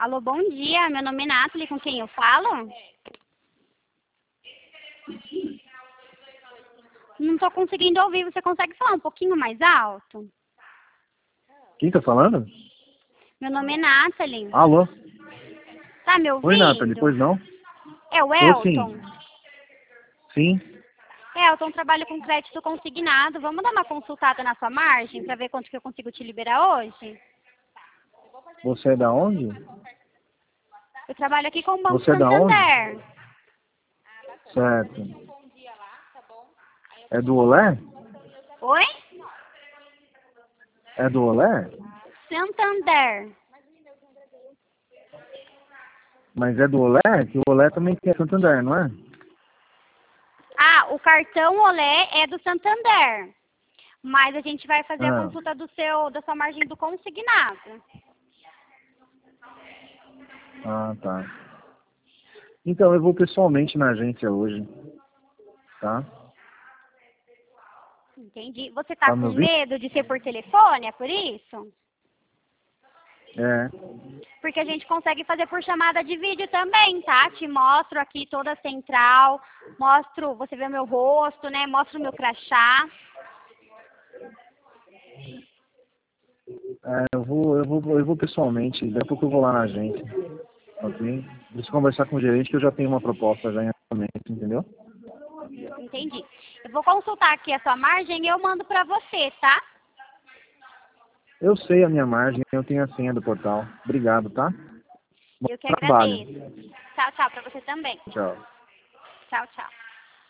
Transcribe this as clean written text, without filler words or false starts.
Alô, bom dia. Meu nome é Nathalie, com quem eu falo? Não estou conseguindo ouvir. Você consegue falar um pouquinho mais alto? Quem tá falando? Meu nome é Nathalie. Alô? Tá me Oi, Nathalie, ouvindo? pois não? É o Tô sim. Elton? Sim. Elton, trabalho com crédito consignado. Vamos dar uma consultada na sua margem para ver quanto que eu consigo te liberar hoje? Você é da onde? Eu trabalho aqui com o Banco Você é da onde? Santander. Certo. É do Olé? Oi? É do Olé? Santander. Mas é do Olé? Que o Olé também tem Santander, não é? Ah, o cartão Olé é do Santander. Mas a gente vai fazer a Ah, consulta da sua margem do consignado. tá. Então, eu vou pessoalmente na agência hoje, tá? Entendi. Você tá Tá me com ouvindo? medo de ser por telefone, é por isso? É. Porque a gente consegue fazer por chamada de vídeo também, tá? Te mostro aqui toda a central, mostro, você vê meu rosto, né? Mostro o meu crachá. Eu vou pessoalmente, daqui a pouco eu vou lá na agência, ok? Deixa eu conversar com o gerente que eu já tenho uma proposta já em andamento, entendeu? Entendi. Eu vou consultar aqui a sua margem e eu mando pra você, tá? Eu sei a minha margem, eu tenho a senha do portal. Obrigado, tá? Bom Eu que trabalho. agradeço. Tchau, tchau pra você também. Tchau. Tchau, tchau.